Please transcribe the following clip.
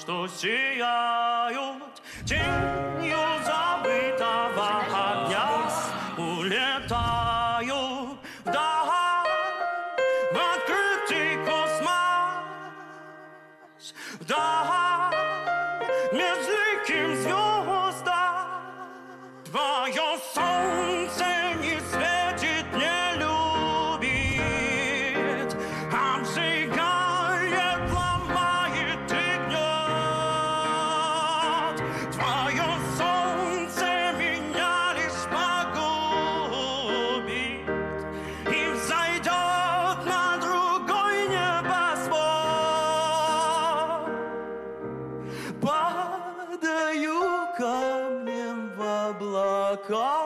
что сияют тенью забытого дня, улетают вдаль в открытый космос, вдаль безликим звездам. Твое солнце не светит, не любит, обжигает, ломает и гнет. Твое солнце меня лишь погубит и взойдет на другой небосвод. Падаю камнем в облака.